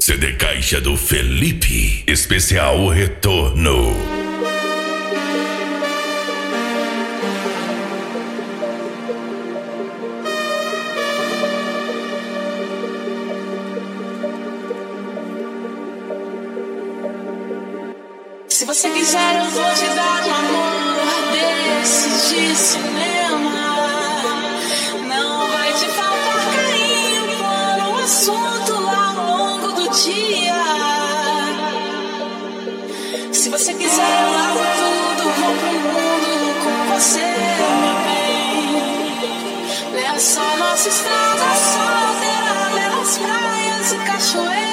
CD Caixa do Felipe, especial O Retorno. Se você quiser, eu vou te dar um amor desses de cinema. Não vai te faltar carinho por um assunto ao longo do dia. Se você quiser, eu largo tudo, vou pro mundo com você, meu bem. É só nossa estrada solteira pelas praias e cachoeiras,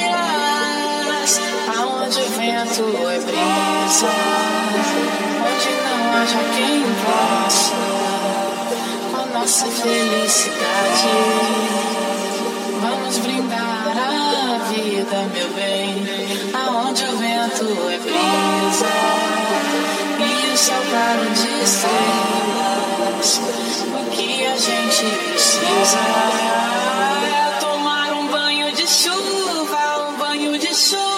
aonde o vento é brisa, onde não haja quem possa com a nossa felicidade. Vamos brindar a vida, meu bem, aonde o vento é brisa e o céu claro de estrelas. O que a gente precisa é tomar um banho de chuva, um banho de chuva.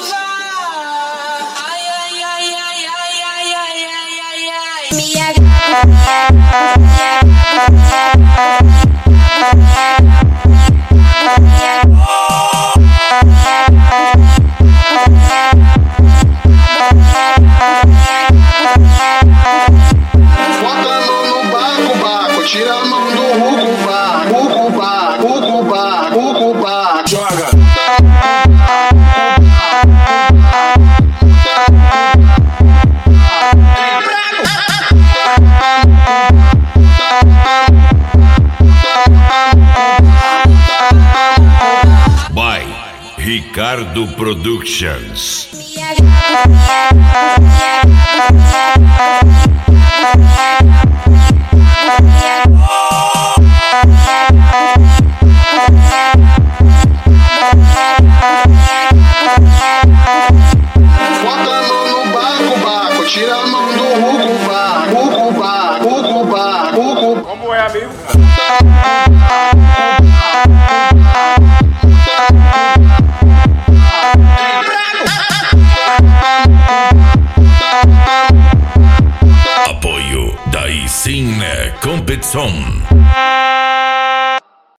Tira a mão do Rucubá, Rucubá, Rucubá, Rucubá. Joga. By Ricardo Productions. Tira a mão do Rucubá, Rucubá, Rucubá, Rucubá. Como é, amigo?